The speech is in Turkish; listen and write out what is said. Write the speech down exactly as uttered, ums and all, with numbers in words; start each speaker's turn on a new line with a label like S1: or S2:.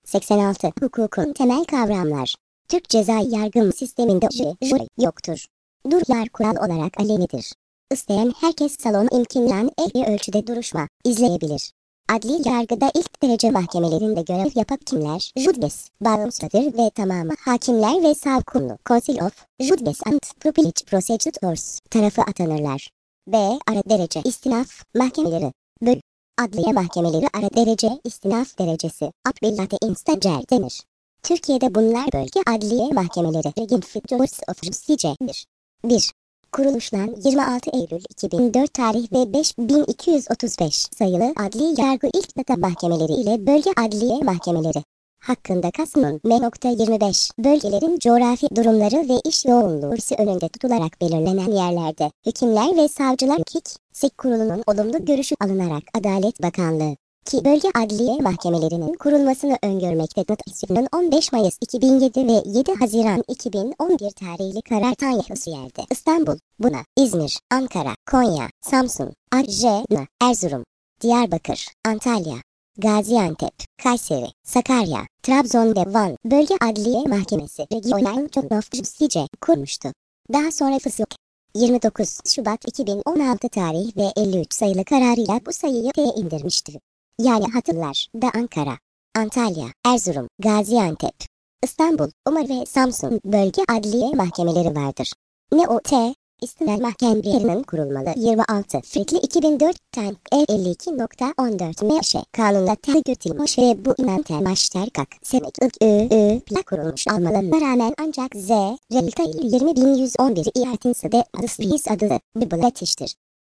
S1: seksen altı. Hukukun temel kavramlar. Türk ceza yargı sisteminde jüri yoktur. Duruşlar kural olarak alenidir. İsteyen herkes salon imkanından en ölçüde duruşma izleyebilir. Adli yargıda ilk derece mahkemelerinde görev yapan kimler? Judges, bağımsızdır ve tamamı hakimler ve savcılar. Council of Judges and Privileged Prosecutors tarafı atanırlar. B. Ara derece istinaf mahkemeleri. Bölü. Adliye mahkemeleri ara derece istinaf derecesi. Appellate instancer denir. Türkiye'de bunlar bölge adliye mahkemeleri. Regin Fitors of Justice'dir. bir. Kuruluşlan yirmi altı Eylül iki bin dört tarih ve beş bin iki yüz otuz beş sayılı adli yargı ilk data mahkemeleri ile bölge adliye mahkemeleri hakkında kanun M yirmi beş bölgelerin coğrafi durumları ve iş yoğunluğu önünde tutularak belirlenen yerlerde hükümler ve savcılar Sek Kurulu'nun olumlu görüşü alınarak Adalet Bakanlığı ki bölge adliye mahkemelerinin kurulmasını öngörmektedir. on beş Mayıs iki bin yedi ve yedi Haziran iki bin on bir tarihli karar tanıhısı yerde İstanbul, Buna, İzmir, Ankara, Konya, Samsun, Arjena, Erzurum, Diyarbakır, Antalya, Gaziantep, Kayseri, Sakarya, Trabzon ve Van Bölge Adliye Mahkemesi Regional Court of Justice kurmuştu. Daha sonra Fısık yirmi dokuz Şubat iki bin on altı tarih ve elli üç sayılı kararıyla bu sayıyı T'ye indirmiştir. Yani hatırlar da Ankara, Antalya, Erzurum, Gaziantep, İstanbul, Umar ve Samsun bölge adliye mahkemeleri vardır. N O T, İstiklal Mahkemelerinin kurulmalı yirmi altı Fitli iki bin dört Tank elli iki nokta on dört M Ş kanunda tergütilmiş ve bu inanten maşterkak semek ık ı ı plak kurulmuş olmalarına rağmen ancak Z, Relta yirmi bin yüz on bir İatinsi de adı adı bir yetiştir.